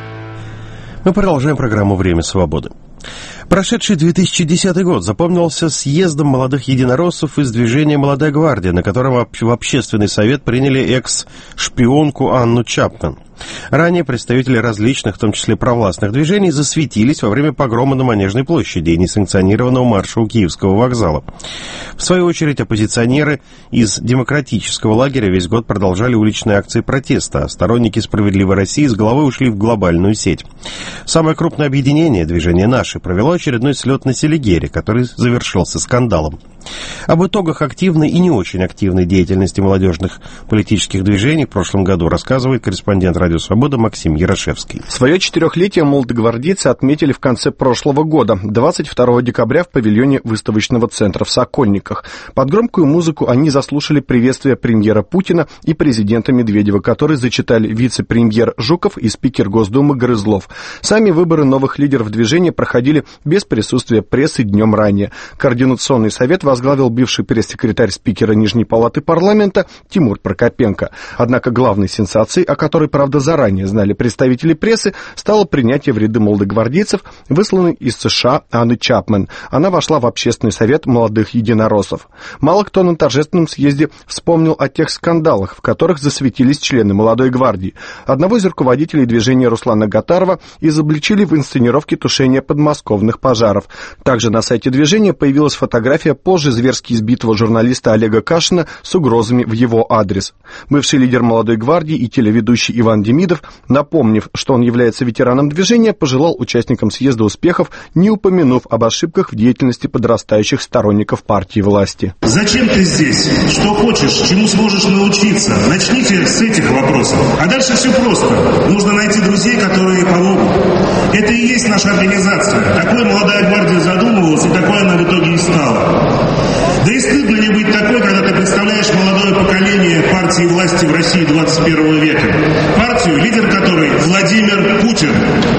[SPEAKER 1] Мы продолжаем программу «Время свободы». Прошедший 2010 год запомнился съездом молодых единороссов из движения «Молодая гвардия», на котором в общественный совет приняли экс-шпионку Анну Чапман. Ранее представители различных, в том числе провластных движений, засветились во время погрома на Манежной площади и несанкционированного марша у Киевского вокзала. В свою очередь, оппозиционеры из демократического лагеря весь год продолжали уличные акции протеста, а сторонники «Справедливой России» с головой ушли в глобальную сеть. Самое крупное объединение, движение «Наши», провело очередной слет на Селигере, который завершился скандалом. Об итогах активной и не очень активной деятельности молодежных политических движений в прошлом году рассказывает корреспондент «Радио Свобода» Максим Ярошевский.
[SPEAKER 6] Свое 4-летие молодогвардейцы отметили в конце прошлого года, 22 декабря в павильоне выставочного центра в Сокольниках. Под громкую музыку они заслушали приветствие премьера Путина и президента Медведева, которые зачитали вице-премьер Жуков и спикер Госдумы Грызлов. Сами выборы новых лидеров движения проходили без присутствия прессы днем ранее. Координационный совет возглавил бывший пресс-секретарь спикера Нижней палаты парламента Тимур Прокопенко. Однако главной сенсацией, о которой, правда, заранее знали представители прессы, стало принятие в ряды молодогвардейцев, высланной из США Анны Чапман. Она вошла в общественный совет молодых единороссов. Мало кто на торжественном съезде вспомнил о тех скандалах, в которых засветились члены молодой гвардии. Одного из руководителей движения Руслана Гатарова изобличили в инсценировке тушения подмосковных пожаров. Также на сайте движения появилась фотография позже зверски избитого журналиста Олега Кашина с угрозами в его адрес. Бывший лидер молодой гвардии и телеведущий Иван Демидов, напомнив, что он является ветераном движения, пожелал участникам съезда успехов, не упомянув об ошибках в деятельности подрастающих сторонников партии власти.
[SPEAKER 23] Зачем ты здесь? Что хочешь? Чему сможешь научиться? Начните с этих вопросов. А дальше все просто. Нужно найти друзей, которые помогут. Это и есть наша организация. Такой молодая гвардия задумывалась, и такой она в итоге и стала. Да и стыдно не быть такой, когда ты представляешь молодое поколение партии власти в России 21 века. Партию, лидер которой Владимир Путин.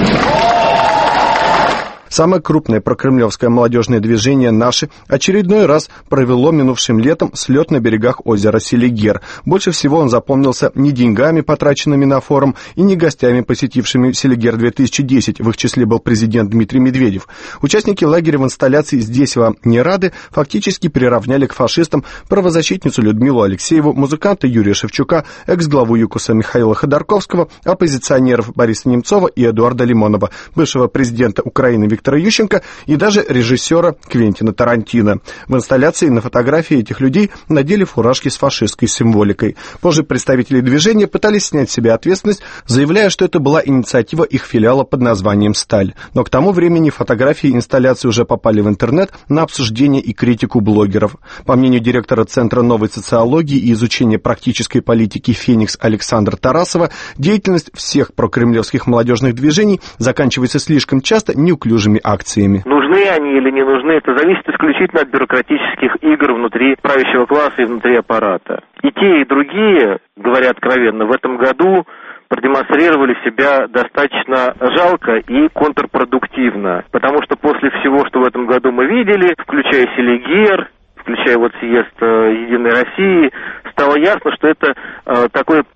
[SPEAKER 6] Самое крупное прокремлевское молодежное движение «Наши» очередной раз провело минувшим летом слет на берегах озера Селигер. Больше всего он запомнился не деньгами, потраченными на форум, и не гостями, посетившими Селигер-2010. В их числе был президент Дмитрий Медведев. Участники лагеря в инсталляции «Здесь вам не рады» фактически приравняли к фашистам правозащитницу Людмилу Алексееву, музыканта Юрия Шевчука, экс-главу ЮКОСа Михаила Ходорковского, оппозиционеров Бориса Немцова и Эдуарда Лимонова, бывшего президента Украины Виктора Ющенко и даже режиссера Квентина Тарантино. В инсталляции на фотографии этих людей надели фуражки с фашистской символикой. Позже представители движения пытались снять с себя ответственность, заявляя, что это была инициатива их филиала под названием «Сталь». Но к тому времени фотографии инсталляции уже попали в интернет на обсуждение и критику блогеров. По мнению директора Центра новой социологии и изучения практической политики «Феникс» Александра Тарасова, деятельность всех прокремлевских молодежных движений заканчивается слишком часто неуклюжими акциями.
[SPEAKER 14] Нужны они или не нужны, это зависит исключительно от бюрократических игр внутри правящего класса и внутри аппарата. И те, и другие, говоря откровенно, в этом году продемонстрировали себя достаточно жалко и контрпродуктивно. Потому что после всего, что в этом году мы видели, включая Селигер, включая вот съезд Единой России, стало ясно, что это такой помпезный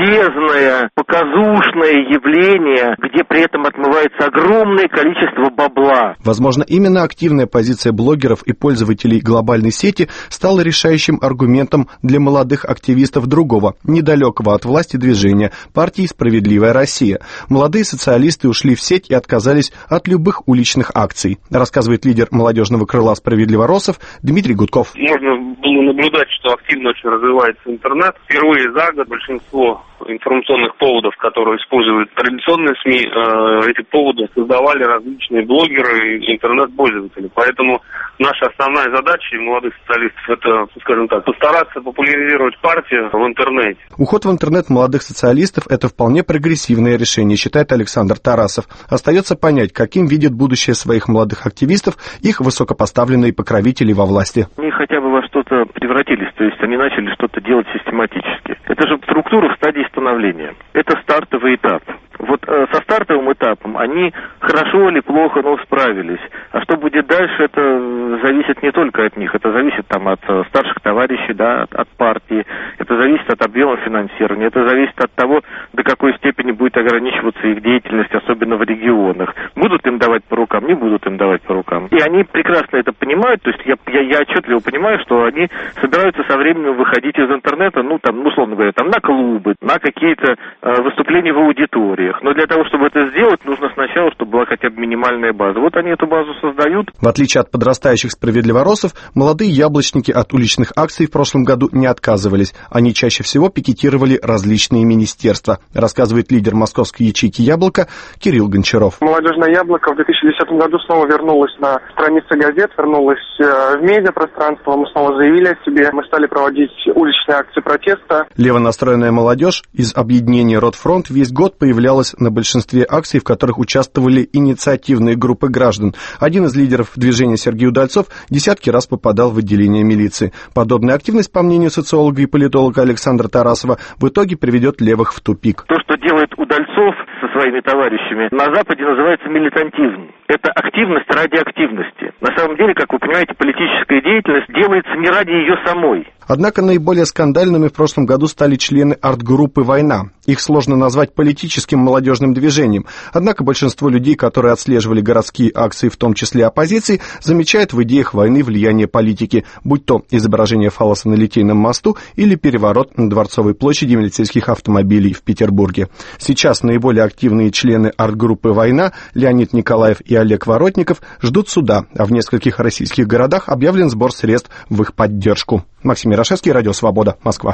[SPEAKER 14] помпезное, показушное явление, где при этом отмывается огромное количество бабла.
[SPEAKER 6] Возможно, именно активная позиция блогеров и пользователей глобальной сети стала решающим аргументом для молодых активистов другого, недалекого от власти движения, партии «Справедливая Россия». Молодые социалисты ушли в сеть и отказались от любых уличных акций, рассказывает лидер молодежного крыла «Справедливоросов» Дмитрий Гудков.
[SPEAKER 2] Можно было наблюдать, что активно очень развивается интернет. Впервые за год большинство информационных поводов, которые используют традиционные СМИ, эти поводы создавали различные блогеры и интернет-пользователи. Поэтому наша основная задача молодых социалистов — это, скажем так, постараться популяризировать партию в интернете.
[SPEAKER 6] Уход в интернет молодых социалистов — это вполне прогрессивное решение, считает Александр Тарасов. Остается понять, каким видят будущее своих молодых активистов их высокопоставленные покровители во власти.
[SPEAKER 14] Они хотя бы во что-то превратились, то есть они начали что-то делать систематически. Это же структура в стадии становления. Это стартовый этап. Вот со стартовым этапом они хорошо или плохо, но справились. А что будет дальше, это зависит не только от них. Это зависит от старших товарищей, да, от партии. Это зависит от объема финансирования. Это зависит от того, до какой степени будет ограничиваться их деятельность, особенно в регионах. Будут им давать по рукам, не будут им давать по рукам. И они прекрасно это понимают. То есть я отчетливо понимаю, что они собираются со временем выходить из интернета, условно говоря, на клубы, на какие-то выступления в аудиториях. Но для того, чтобы это сделать, нужно сначала, чтобы была хотя бы минимальная база. Вот они эту базу создают.
[SPEAKER 6] В отличие от подрастающих справедливоросов, молодые яблочники от уличных акций в прошлом году не отказывались. Они чаще всего пикетировали различные министерства, рассказывает лидер московской ячейки «Яблоко» Кирилл Гончаров.
[SPEAKER 7] Молодежное яблоко в 2010 году снова вернулось на страницы газет, вернулось в медиапространство. Мы снова заявили о себе. Мы стали проводить уличные акции протеста.
[SPEAKER 6] Левонастроенная молодежь из объединения «Ротфронт» весь год появлялась на большинстве акций, в которых участвовали инициативные группы граждан. Один из лидеров движения Сергей Удальцов десятки раз попадал в отделение милиции. Подобная активность, по мнению социолога и политолога Александра Тарасова, в итоге приведет левых в тупик.
[SPEAKER 14] То, что делает Удальцов со своими товарищами, на Западе называется милитантизм. Это активность ради активности. На самом деле, как вы понимаете, политическая деятельность делается не ради ее самой.
[SPEAKER 6] Однако наиболее скандальными в прошлом году стали члены арт-группы «Война». Их сложно назвать политическим молодежным движением. Однако большинство людей, которые отслеживали городские акции, в том числе оппозиции, замечают в идеях войны влияние политики, будь то изображение фаллоса на Литейном мосту или переворот на Дворцовой площади милицейских автомобилей в Петербурге. Сейчас наиболее активные члены арт-группы «Война» Леонид Николаев и Олег Воротников ждут суда, а в нескольких российских городах объявлен сбор средств в их поддержку. Максим Ярошевский, Радио Свобода, Москва.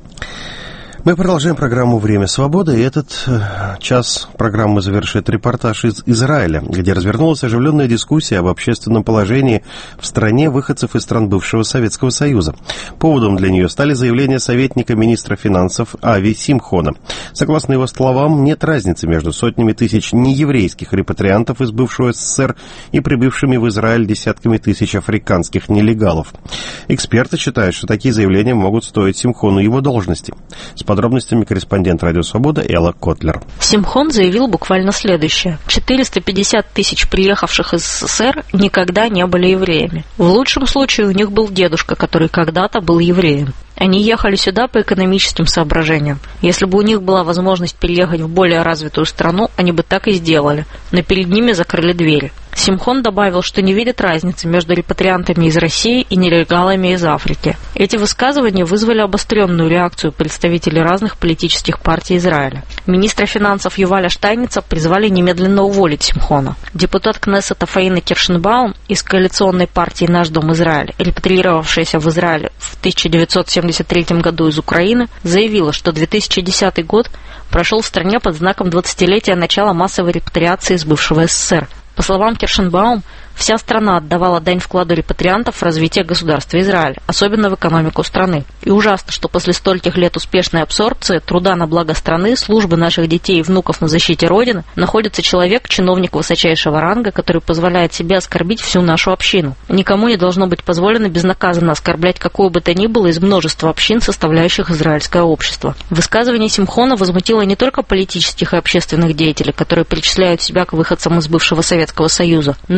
[SPEAKER 1] Мы продолжаем программу «Время свободы», и этот час программы завершит репортаж из Израиля, где развернулась оживленная дискуссия об общественном положении в стране выходцев из стран бывшего Советского Союза. Поводом для нее стали заявления советника министра финансов Ави Симхона. Согласно его словам, нет разницы между сотнями тысяч нееврейских репатриантов из бывшего СССР и прибывшими в Израиль десятками тысяч африканских нелегалов. Эксперты считают, что такие заявления могут стоить Симхону его должности. С подробностями корреспондент «Радио Свобода» Элла Котлер.
[SPEAKER 10] Симхон заявил буквально следующее. 450 тысяч приехавших из СССР никогда не были евреями. В лучшем случае у них был дедушка, который когда-то был евреем. Они ехали сюда по экономическим соображениям. Если бы у них была возможность переехать в более развитую страну, они бы так и сделали. Но перед ними закрыли двери. Симхон добавил, что не видит разницы между репатриантами из России и нелегалами из Африки. Эти высказывания вызвали обостренную реакцию представителей разных политических партий Израиля. Министра финансов Юваля Штайница призвали немедленно уволить Симхона. Депутат Кнессета Фаина Киршенбаум из коалиционной партии «Наш дом Израиль», репатриировавшаяся в Израиль в 1973 году из Украины, заявила, что 2010 год прошел в стране под знаком 20-летия начала массовой репатриации из бывшего СССР. По словам Киршенбаум, вся страна отдавала дань вкладу репатриантов в развитие государства Израиль, особенно в экономику страны. И ужасно, что после стольких лет успешной абсорбции труда на благо страны, службы наших детей и внуков на защите Родины, находится человек, чиновник высочайшего ранга, который позволяет себе оскорбить всю нашу общину. Никому не должно быть позволено безнаказанно оскорблять какую бы то ни было из множества общин, составляющих израильское общество. Высказывание Симхона возмутило не только политических и общественных деятелей, которые причисляют себя к выходцам из бывшего Советского Союза, но и представителей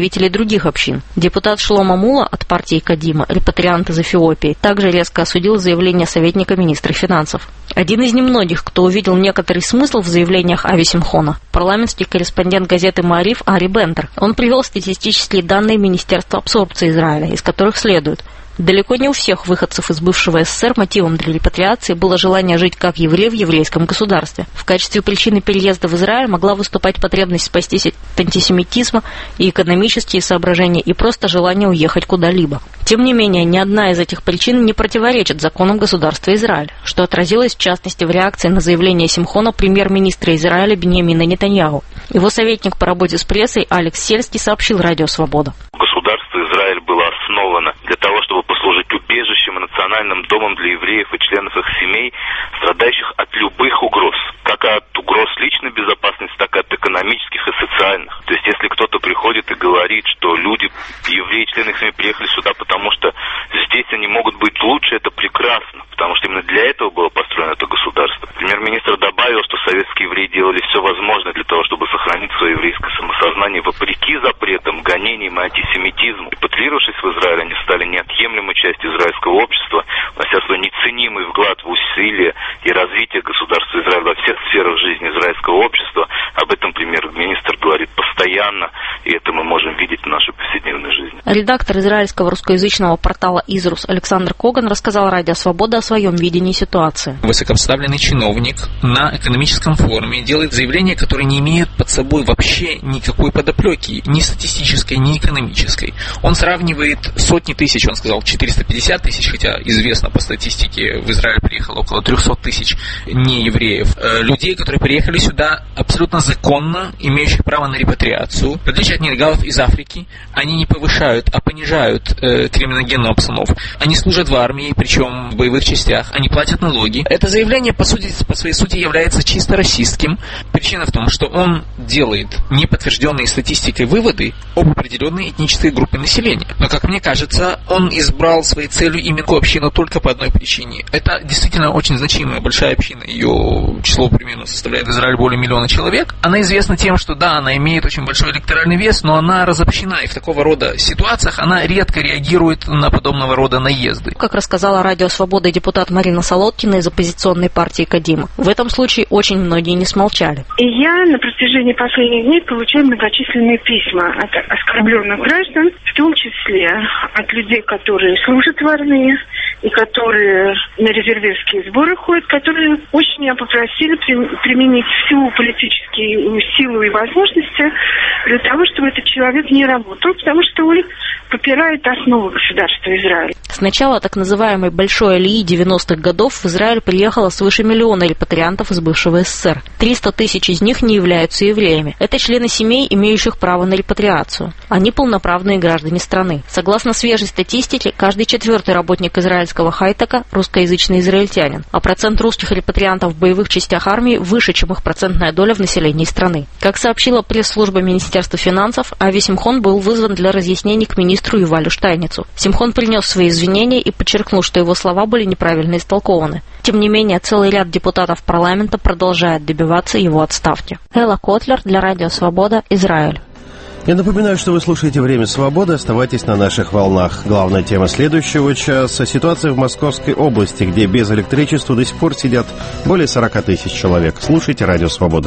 [SPEAKER 10] представителей других общин. Депутат Шломо Мула от партии Кадима, репатриант из Эфиопии, также резко осудил заявление советника министра финансов. Один из немногих, кто увидел некоторый смысл в заявлениях Ави Симхона, парламентский корреспондент газеты «Маариф» Ари Бендер. Он привел статистические данные Министерства абсорбции Израиля, из которых следует: далеко не у всех выходцев из бывшего СССР мотивом для репатриации было желание жить как еврей в еврейском государстве. В качестве причины переезда в Израиль могла выступать потребность спастись от антисемитизма и экономические соображения, и просто желание уехать куда-либо. Тем не менее, ни одна из этих причин не противоречит законам государства Израиль, что отразилось в частности в реакции на заявление Симхона премьер-министра Израиля Биньямина Нетаньяху. Его советник по работе с прессой Алекс Сельский сообщил Радио Свобода.
[SPEAKER 9] Государство Израиль было основано для того, чтобы послужить убежищем и национальным домом для евреев и членов их семей, страдающих от любых угроз, как от угроз личной безопасности, так и от экономических и социальных. То есть, если кто-то приходит и говорит, что люди, евреи, члены их семей приехали сюда, потому что здесь они могут быть лучше, это прекрасно, потому что именно для этого было построено это государство. Премьер-министр добавил, что советские евреи делали все возможное для того, чтобы сохранить свое еврейское самосознание вопреки запретам, гонениям и антисемитизму. Репатриировавшись в Израиль, они стали неотъемлемой частью израильского общества, внося свой неценимый вклад в усилия и развитие государства Израиль во всех сферах жизни израильского общества. Об этом премьер-министр говорит постоянно, и это мы можем видеть в нашей повседневной жизни.
[SPEAKER 10] Редактор израильского русскоязычного портала «Изрус» Александр Коган рассказал Радио Свобода о своем видении ситуации.
[SPEAKER 11] Высокопоставленный чиновник на экономическом форуме делает заявление, которое не имеет под собой вообще никакой подоплеки, ни статистической, ни экономической. Он сравнивает сотни тысяч, он сказал 450 тысяч, хотя известно по статистике, в Израиль приехало около 300 тысяч неевреев, людей, которые приехали сюда абсолютно законно, имеющих право на репатриацию. В отличие от нелегалов из Африки, они не повышают, а понижают криминогенную обстановку. Они служат в армии, причем в боевых частях, они платят налоги. Это заявление, по своей сути, является чисто расистским. Причина в том, что он делает неподтвержденные статистикой выводы об определенной этнической группе населения. Но, как мне кажется, он избрал своей целью именно общину только по одной причине. Это действительно очень значимая большая община. Ее число примерно составляет в Израиле более 1 миллиона человек. Она известна тем, что да, она имеет очень большой электоральный вес, но она разобщена, и в такого рода ситуациях она редко реагирует на подобного рода наезды.
[SPEAKER 10] Как рассказала Радио Свобода депутат Марина Солодкина из оппозиционной партии Кадима, в этом случае очень многие не смолчали.
[SPEAKER 12] И я на протяжении последних дней получаю многочисленные письма от оскорбленных граждан, в том числе от людей, которые служат в армии и которые на резервистские сборы ходят, которые очень меня попросили применить всю политическую силу и возможности для того, чтобы этот человек не работал, потому что он попирает основы государства Израиль.
[SPEAKER 10] С начала так называемой большой алии 90-х годов в Израиль приехало свыше 1 миллиона репатриантов из бывшего СССР. 300 тысяч из них не являются евреями. Это члены семей, имеющих право на репатриацию. Они полноправные граждане страны. Согласно свежей статистике, каждый 4-й работник израильского хай-тека – русскоязычный израильтянин, а процент русских репатриантов в боевых частях армии выше, чем их процентная доля в населении страны. Как сообщила пресс-служба Министерства финансов, Ави Симхон был вызван для разъяснений к министру Ювалю Штайницу. Симхон принес свои извинения и подчеркнул, что его слова были неправильно истолкованы. Тем не менее, целый ряд депутатов парламента продолжает добиваться его отставки. Элла Котлер для Радио Свобода, Израиль.
[SPEAKER 1] Я напоминаю, что вы слушаете «Время свободы». Оставайтесь на наших волнах. Главная тема следующего часа – ситуация в Московской области, где без электричества до сих пор сидят более 40 тысяч человек. Слушайте «Радио Свобода».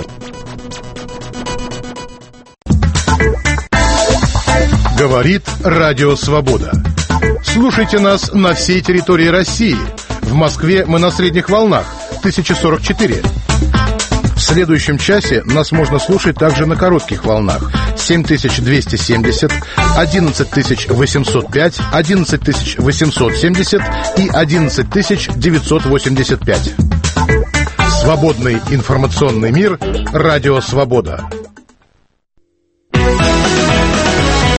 [SPEAKER 24] Говорит Радио Свобода. Слушайте нас на всей территории России. В Москве мы на средних волнах 1044. В следующем часе нас можно слушать также на коротких волнах 7270, 11805, 11870 и 11985. Свободный информационный мир. Радио Свобода.